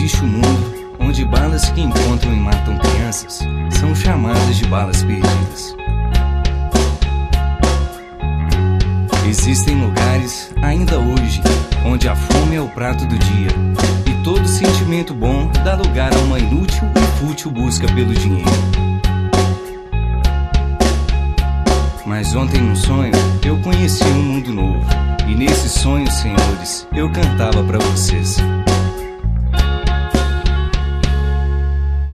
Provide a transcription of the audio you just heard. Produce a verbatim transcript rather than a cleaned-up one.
existe um mundo onde balas que encontram e matam crianças são chamadas de balas perdidas. Existem lugares, ainda hoje, onde a fome é o prato do dia e todo sentimento bom dá lugar a uma inútil e fútil busca pelo dinheiro. Mas ontem num sonho eu conheci um mundo novo, e nesse sonho, senhores, eu cantava pra vocês.